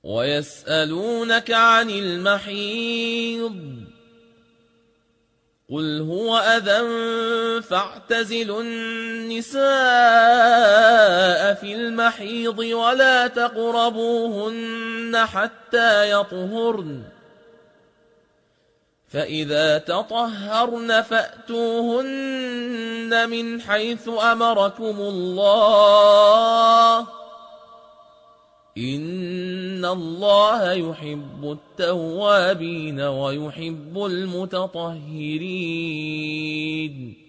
ويسألونك عن المحيض قل هو أذى فاعتزلوا النساء في المحيض ولا تقربوهن حتى يطهرن فإذا تطهرن فأتوهن من حيث أمركم الله إن الله يحب التوابين ويحب المتطهرين